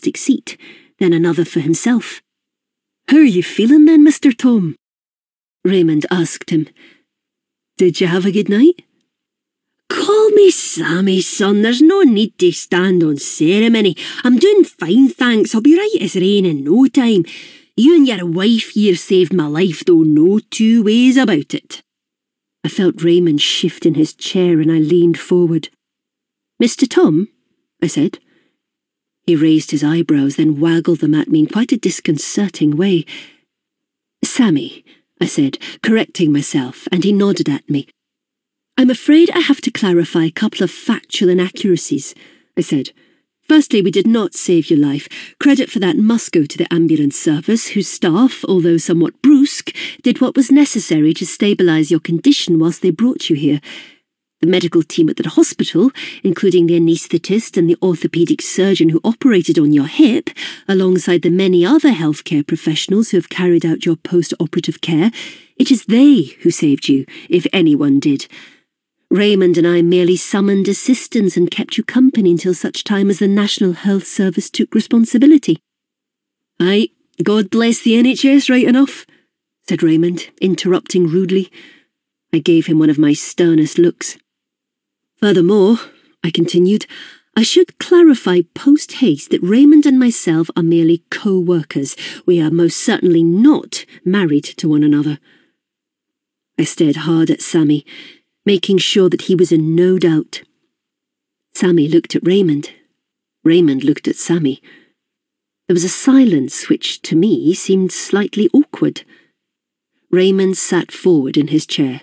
plastic seat, then another for himself. "How are you feeling then, Mr. Tom?" Raymond asked him. "Did you have a good night?" "Call me Sammy, son. There's no need to stand on ceremony. I'm doing fine, thanks. I'll be right as rain in no time. You and your wife here saved my life, though, no two ways about it." I felt Raymond shift in his chair and I leaned forward. "Mr. Tom?" I said. He raised his eyebrows, then waggled them at me in quite a disconcerting way. "Sammy," I said, correcting myself, and he nodded at me. "I'm afraid I have to clarify a couple of factual inaccuracies," I said. "Firstly, we did not save your life. Credit for that must go to the ambulance service, whose staff, although somewhat brusque, did what was necessary to stabilise your condition whilst they brought you here. The medical team at the hospital, including the anaesthetist and the orthopaedic surgeon who operated on your hip, alongside the many other healthcare professionals who have carried out your post-operative care, it is they who saved you, if anyone did. Raymond and I merely summoned assistance and kept you company until such time as the National Health Service took responsibility." "Aye, God bless the NHS right enough," said Raymond, interrupting rudely. I gave him one of my sternest looks. "Furthermore," I continued, "I should clarify post-haste that Raymond and myself are merely co-workers. We are most certainly not married to one another." I stared hard at Sammy, making sure that he was in no doubt. Sammy looked at Raymond. Raymond looked at Sammy. There was a silence which, to me, seemed slightly awkward. Raymond sat forward in his chair.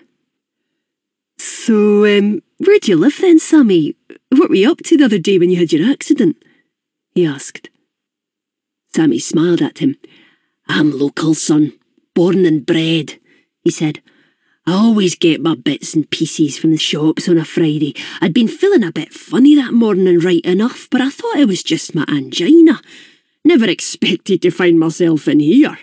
"So, where do you live then, Sammy? What were you up to the other day when you had your accident?" he asked. Sammy smiled at him. "I'm local, son. Born and bred," he said. "I always get my bits and pieces from the shops on a Friday. I'd been feeling a bit funny that morning, right enough, but I thought it was just my angina. Never expected to find myself in here."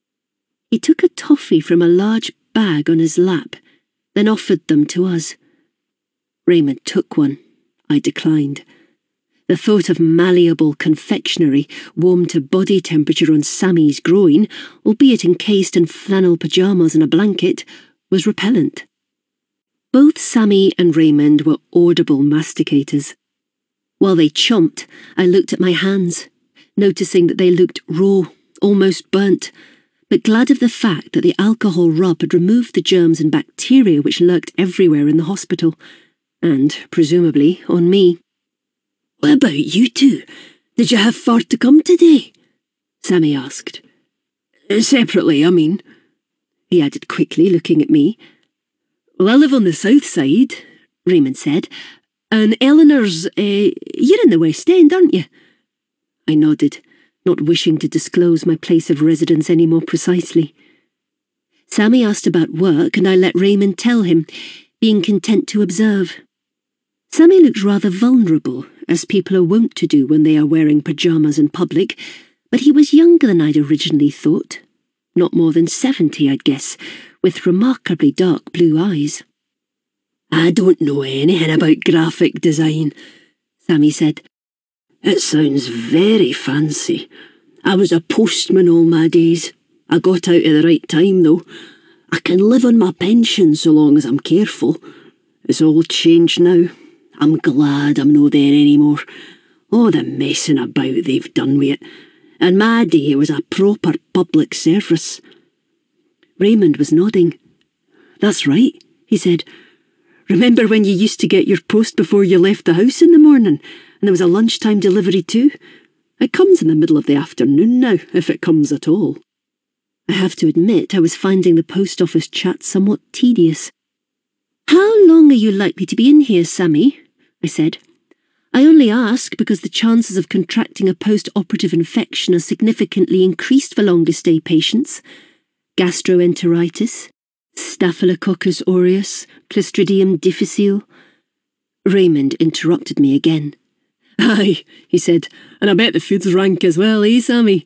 He took a toffee from a large bag on his lap, then offered them to us. Raymond took one. I declined. The thought of malleable confectionery, warm to body temperature on Sammy's groin, albeit encased in flannel pyjamas and a blanket, was repellent. Both Sammy and Raymond were audible masticators. While they chomped, I looked at my hands, noticing that they looked raw, almost burnt, but glad of the fact that the alcohol rub had removed the germs and bacteria which lurked everywhere in the hospital, and, presumably, on me. "What about you two? Did you have far to come today?" Sammy asked. "Separately, I mean," he added quickly, looking at me. "Well, I live on the south side," Raymond said, "and Eleanor's, you're in the West End, aren't you?" I nodded, not wishing to disclose my place of residence any more precisely. Sammy asked about work, and I let Raymond tell him, being content to observe. Sammy looked rather vulnerable, as people are wont to do when they are wearing pyjamas in public, but he was younger than I'd originally thought. Not more than 70, I'd guess, with remarkably dark blue eyes. "I don't know anything about graphic design," Sammy said. "It sounds very fancy. I was a postman all my days. I got out at the right time, though. I can live on my pension so long as I'm careful. It's all changed now. I'm glad I'm no there anymore. Oh, the messing about they've done with it. In my day, it was a proper public service." Raymond was nodding. "That's right," he said. "Remember when you used to get your post before you left the house in the morning, and there was a lunchtime delivery too? It comes in the middle of the afternoon now, if it comes at all." I have to admit I was finding the post office chat somewhat tedious. "How long are you likely to be in here, Sammy?" I said. "I only ask because the chances of contracting a post-operative infection are significantly increased for longer stay patients. Gastroenteritis, Staphylococcus aureus, Clostridium difficile." Raymond interrupted me again. "Aye," he said, "and I bet the food's rank as well, eh, Sammy?"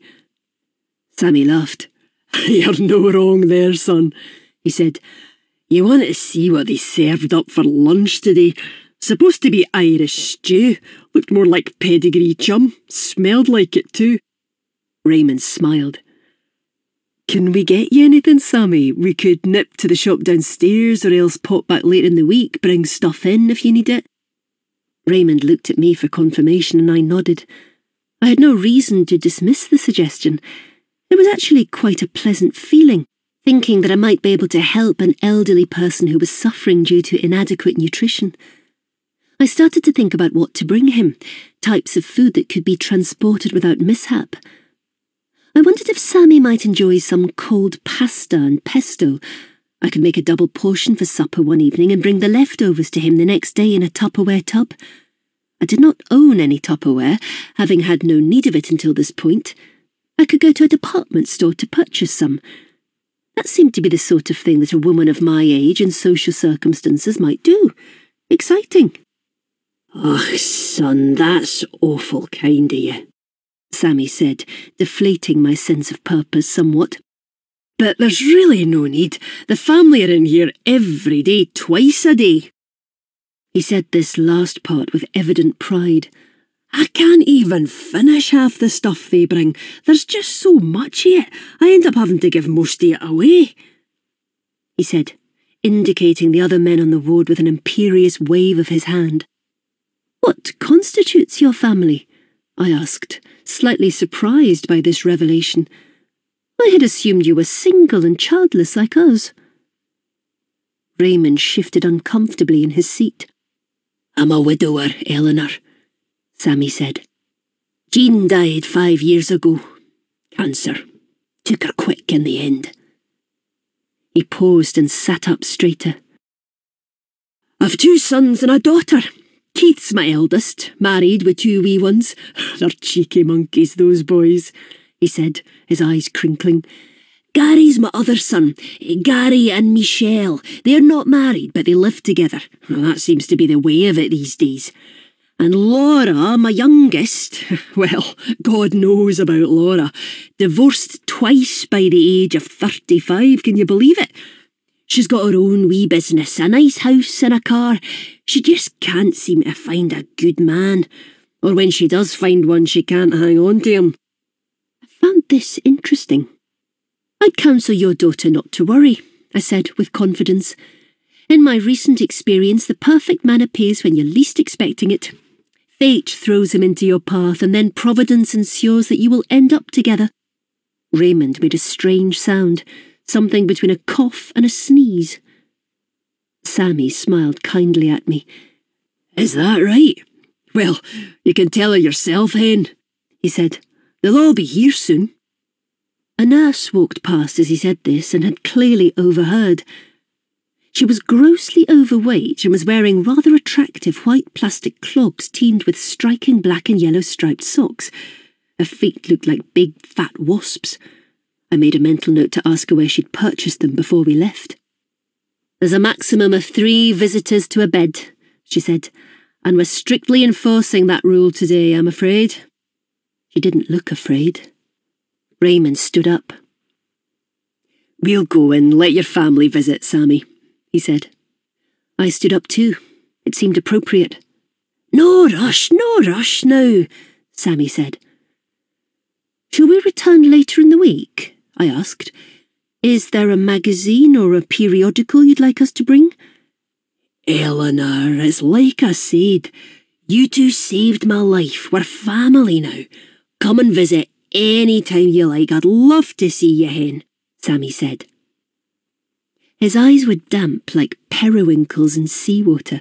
Sammy laughed. "You're no wrong there, son," he said. "You wanted to see what they served up for lunch today. Supposed to be Irish stew. Looked more like pedigree chum. Smelled like it too. Raymond smiled. Can we get you anything, Sammy? We could nip to the shop downstairs or else pop back later in the week, bring stuff in if you need it. Raymond looked at me for confirmation and I nodded. I had no reason to dismiss the suggestion. It was actually quite a pleasant feeling, thinking that I might be able to help an elderly person who was suffering due to inadequate nutrition. I started to think about what to bring him, types of food that could be transported without mishap. I wondered if Sammy might enjoy some cold pasta and pesto. I could make a double portion for supper one evening and bring the leftovers to him the next day in a Tupperware tub. I did not own any Tupperware, having had no need of it until this point. I could go to a department store to purchase some. That seemed to be the sort of thing that a woman of my age and social circumstances might do. Exciting. "Oh, son, that's awful kind of you," Sammy said, deflating my sense of purpose somewhat. "But there's really no need. The family are in here every day, twice a day." He said this last part with evident pride. "I can't even finish half the stuff they bring. There's just so much of it. I end up having to give most of it away," he said, indicating the other men on the ward with an imperious wave of his hand. "What constitutes your family?" I asked, slightly surprised by this revelation. I had assumed you were single and childless like us. Raymond shifted uncomfortably in his seat. "I'm a widower, Eleanor," Sammy said. "Jean died 5 years ago. Cancer. Took her quick in the end." He paused and sat up straighter. "I've 2 sons and a daughter. Keith's my eldest, married with 2 wee ones. They're cheeky monkeys, those boys," he said, his eyes crinkling. "Gary's my other son, Gary and Michelle. They're not married, but they live together. Well, that seems to be the way of it these days. And Laura, my youngest, well, God knows about Laura. Divorced twice by the age of 35, can you believe it? She's got her own wee business, a nice house and a car. She just can't seem to find a good man. Or when she does find one, she can't hang on to him." I found this interesting. "I'd counsel your daughter not to worry," I said with confidence. "In my recent experience, the perfect man appears when you're least expecting it. Fate throws him into your path, and then Providence ensures that you will end up together." Raymond made a strange sound, something between a cough and a sneeze. Sammy smiled kindly at me. "Is that right? Well, you can tell her yourself, Hen," he said. "They'll all be here soon." A nurse walked past as he said this and had clearly overheard. She was grossly overweight and was wearing rather attractive white plastic clogs teamed with striking black and yellow striped socks. Her feet looked like big fat wasps. I made a mental note to ask her where she'd purchased them before we left. "There's a maximum of 3 visitors to a bed," she said, "and we're strictly enforcing that rule today, I'm afraid." She didn't look afraid. Raymond stood up. "We'll go and let your family visit, Sammy," he said. I stood up too. It seemed appropriate. No rush now," Sammy said. "Shall we return later in the week?" I asked. "Is there a magazine or a periodical you'd like us to bring?" "Eleanor, it's like I said. You 2 saved my life. We're family now. Come and visit any time you like. I'd love to see you, Hen," Sammy said. His eyes were damp like periwinkles in seawater.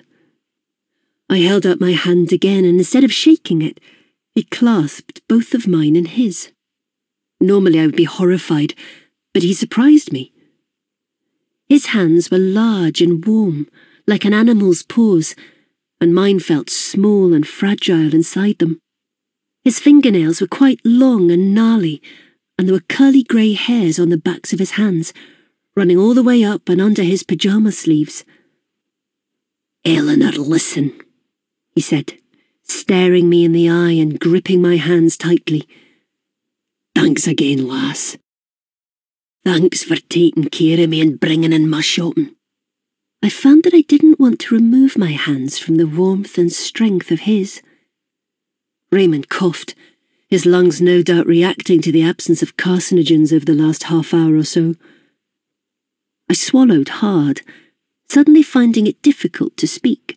I held out my hand again, and instead of shaking it, he clasped both of mine in his. Normally I would be horrified, but he surprised me. His hands were large and warm, like an animal's paws, and mine felt small and fragile inside them. His fingernails were quite long and gnarly, and there were curly grey hairs on the backs of his hands, running all the way up and under his pyjama sleeves. "Eleanor, listen," he said, staring me in the eye and gripping my hands tightly. "Thanks again, lass. Thanks for taking care of me and bringing in my shopping. I found that I didn't want to remove my hands from the warmth and strength of his. Raymond coughed, his lungs no doubt reacting to the absence of carcinogens over the last half hour or so. I swallowed hard, suddenly finding it difficult to speak.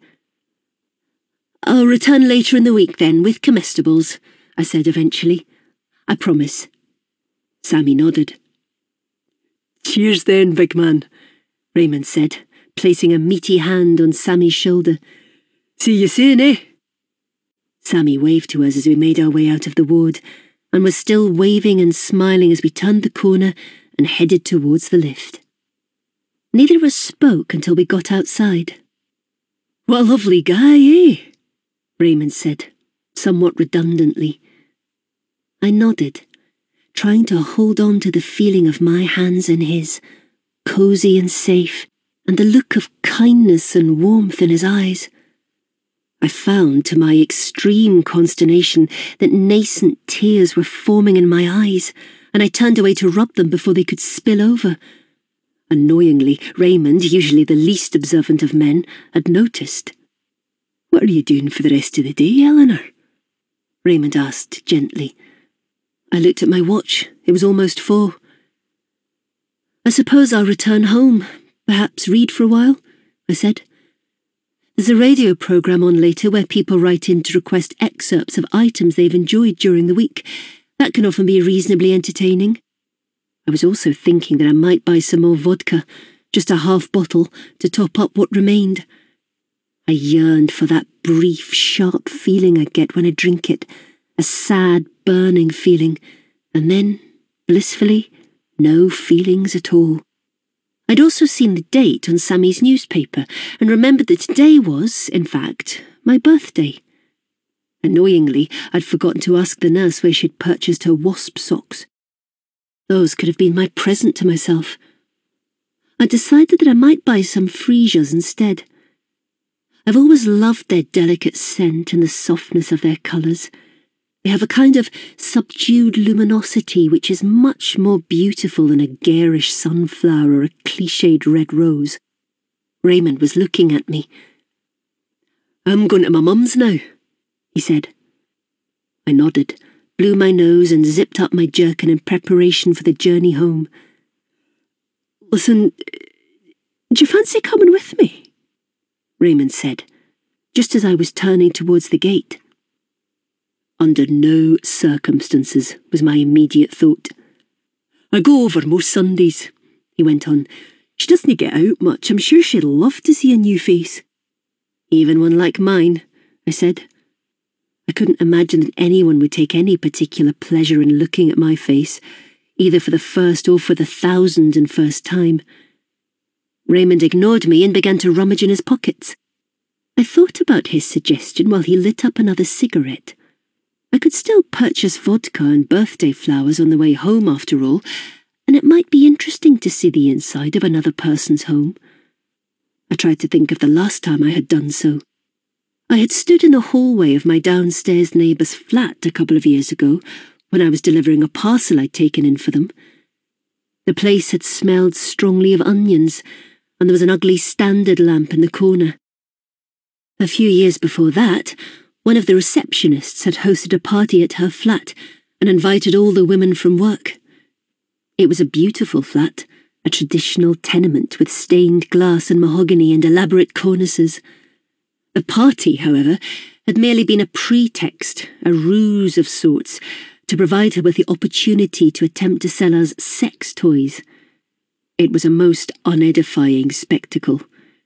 "I'll return later in the week then, with comestibles," I said eventually. "I promise." Sammy nodded. "Cheers then, big man," Raymond said, placing a meaty hand on Sammy's shoulder. "See you soon, eh?" Sammy waved to us as we made our way out of the ward, and was still waving and smiling as we turned the corner and headed towards the lift. Neither of us spoke until we got outside. "What a lovely guy, eh?" Raymond said, somewhat redundantly. I nodded, trying to hold on to the feeling of my hands in his, cosy and safe, and the look of kindness and warmth in his eyes. I found, to my extreme consternation, that nascent tears were forming in my eyes, and I turned away to rub them before they could spill over. Annoyingly, Raymond, usually the least observant of men, had noticed. "What are you doing for the rest of the day, Eleanor?" Raymond asked gently. I looked at my watch. It was almost 4. "I suppose I'll return home, perhaps read for a while," I said. "There's a radio programme on later where people write in to request excerpts of items they've enjoyed during the week. That can often be reasonably entertaining." I was also thinking that I might buy some more vodka, just a half bottle, to top up what remained. I yearned for that brief, sharp feeling I get when I drink it, a sad, burning feeling, and then, blissfully, no feelings at all. I'd also seen the date on Sammy's newspaper and remembered that today was, in fact, my birthday. Annoyingly, I'd forgotten to ask the nurse where she'd purchased her wasp socks. Those could have been my present to myself. I decided that I might buy some freesias instead. I've always loved their delicate scent and the softness of their colours. They have a kind of subdued luminosity which is much more beautiful than a garish sunflower or a cliched red rose. Raymond was looking at me. "I'm going to my mum's now," he said. I nodded, blew my nose and zipped up my jerkin in preparation for the journey home. "Listen, do you fancy coming with me?" Raymond said, just as I was turning towards the gate. "Under no circumstances," was my immediate thought. "I go over most Sundays," he went on. "She doesn't get out much. I'm sure she'd love to see a new face." "Even one like mine," I said. I couldn't imagine that anyone would take any particular pleasure in looking at my face, either for the first or for the 1,001st time. Raymond ignored me and began to rummage in his pockets. I thought about his suggestion while he lit up another cigarette. I could still purchase vodka and birthday flowers on the way home after all, and it might be interesting to see the inside of another person's home. I tried to think of the last time I had done so. I had stood in the hallway of my downstairs neighbour's flat a couple of years ago when I was delivering a parcel I'd taken in for them. The place had smelled strongly of onions, and there was an ugly standard lamp in the corner. A few years before that, one of the receptionists had hosted a party at her flat and invited all the women from work. It was a beautiful flat, a traditional tenement with stained glass and mahogany and elaborate cornices. The party, however, had merely been a pretext, a ruse of sorts, to provide her with the opportunity to attempt to sell us sex toys. It was a most unedifying spectacle.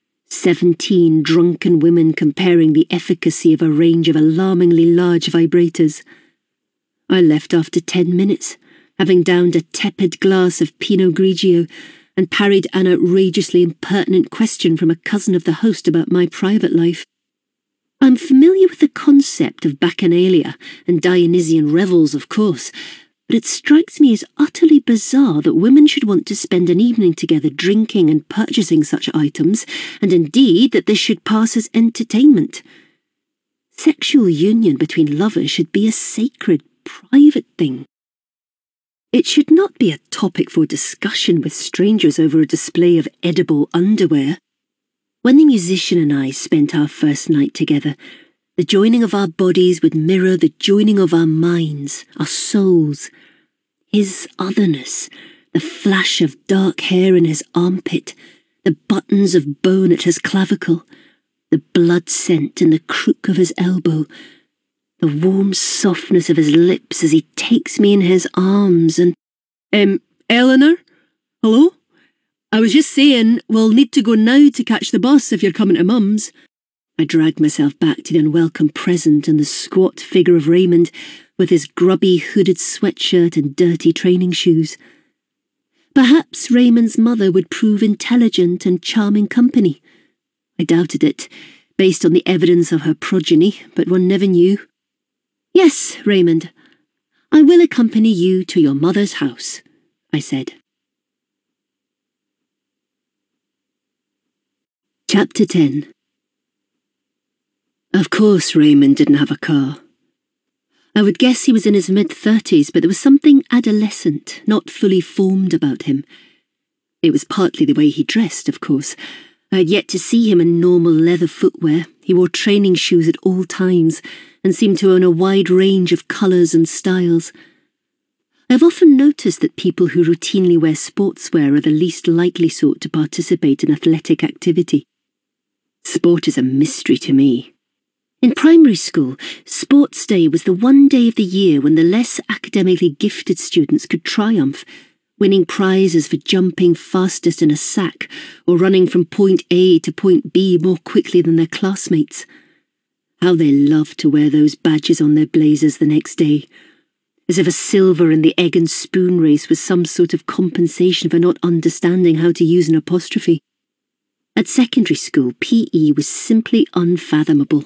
17 drunken women comparing the efficacy of a range of alarmingly large vibrators. I left after 10 minutes, having downed a tepid glass of Pinot Grigio and parried an outrageously impertinent question from a cousin of the host about my private life. I'm familiar with the concept of bacchanalia and Dionysian revels, of course, but it strikes me as utterly bizarre that women should want to spend an evening together drinking and purchasing such items, and indeed that this should pass as entertainment. Sexual union between lovers should be a sacred, private thing. It should not be a topic for discussion with strangers over a display of edible underwear. When the musician and I spent our first night together, the joining of our bodies would mirror the joining of our minds, our souls. His otherness, the flash of dark hair in his armpit, the buttons of bone at his clavicle, the blood scent in the crook of his elbow, the warm softness of his lips as he takes me in his arms and... Eleanor? Hello? I was just saying, we'll need to go now to catch the bus if you're coming to Mum's. I dragged myself back to the unwelcome present and the squat figure of Raymond with his grubby hooded sweatshirt and dirty training shoes. Perhaps Raymond's mother would prove intelligent and charming company. I doubted it, based on the evidence of her progeny, but one never knew. Yes, Raymond, I will accompany you to your mother's house, I said. Chapter 10. Of course Raymond didn't have a car. I would guess he was in his mid-30s, but there was something adolescent, not fully formed about him. It was partly the way he dressed, of course. I had yet to see him in normal leather footwear. He wore training shoes at all times and seemed to own a wide range of colours and styles. I've often noticed that people who routinely wear sportswear are the least likely sort to participate in athletic activity. Sport is a mystery to me. In primary school, sports day was the one day of the year when the less academically gifted students could triumph, winning prizes for jumping fastest in a sack or running from point A to point B more quickly than their classmates. How they loved to wear those badges on their blazers the next day, as if a silver in the egg and spoon race was some sort of compensation for not understanding how to use an apostrophe. At secondary school, PE was simply unfathomable.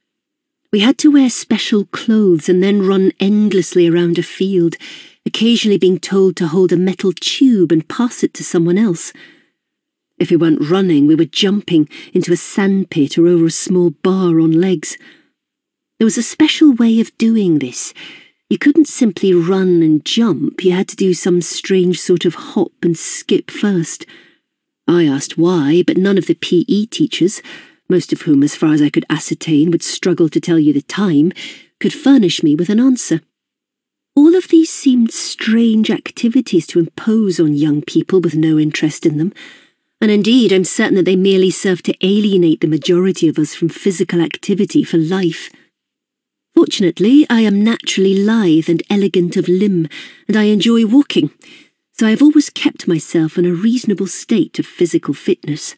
We had to wear special clothes and then run endlessly around a field, occasionally being told to hold a metal tube and pass it to someone else. If we weren't running, we were jumping into a sandpit or over a small bar on legs. There was a special way of doing this. You couldn't simply run and jump, you had to do some strange sort of hop and skip first. I asked why, but none of the PE teachers, most of whom, as far as I could ascertain, would struggle to tell you the time, could furnish me with an answer. All of these seemed strange activities to impose on young people with no interest in them, and indeed I'm certain that they merely served to alienate the majority of us from physical activity for life. Fortunately, I am naturally lithe and elegant of limb, and I enjoy walking, so I have always kept myself in a reasonable state of physical fitness.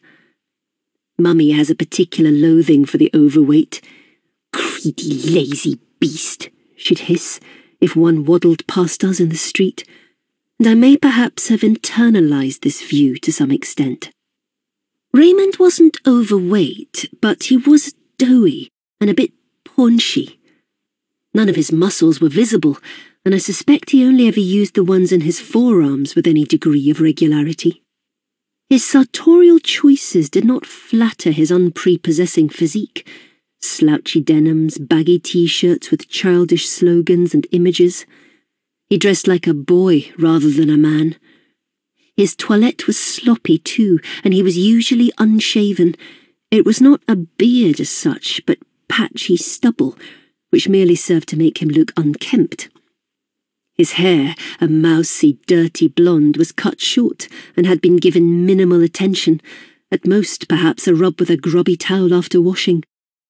Mummy has a particular loathing for the overweight. "Greedy, lazy beast," she'd hiss if one waddled past us in the street, and I may perhaps have internalised this view to some extent. Raymond wasn't overweight, but he was doughy and a bit paunchy. None of his muscles were visible, and I suspect he only ever used the ones in his forearms with any degree of regularity. His sartorial choices did not flatter his unprepossessing physique. Slouchy denims, baggy t-shirts with childish slogans and images. He dressed like a boy rather than a man. His toilette was sloppy too, and he was usually unshaven. It was not a beard as such, but patchy stubble, which merely served to make him look unkempt. His hair, a mousy, dirty blonde, was cut short and had been given minimal attention, at most perhaps a rub with a grubby towel after washing.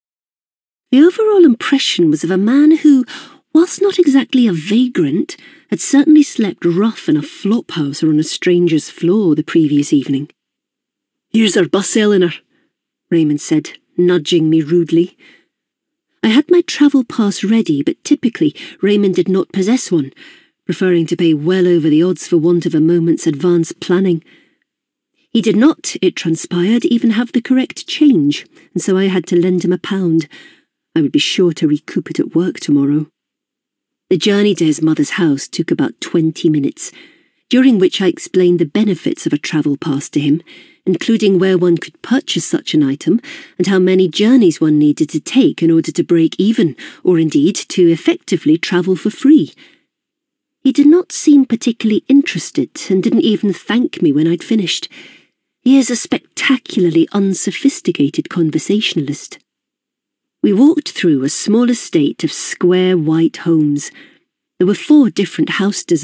The overall impression was of a man who, whilst not exactly a vagrant, had certainly slept rough in a flophouse or on a stranger's floor the previous evening. "Here's our bus, Eleanor," Raymond said, nudging me rudely. I had my travel pass ready, but typically Raymond did not possess one, preferring to pay well over the odds for want of a moment's advance planning. He did not, it transpired, even have the correct change, and so I had to lend him £1. I would be sure to recoup it at work tomorrow. The journey to his mother's house took about 20 minutes, during which I explained the benefits of a travel pass to him, including where one could purchase such an item and how many journeys one needed to take in order to break even, or indeed to effectively travel for free. He did not seem particularly interested and didn't even thank me when I'd finished. He is a spectacularly unsophisticated conversationalist. We walked through a small estate of square white homes. There were 4 different house designs.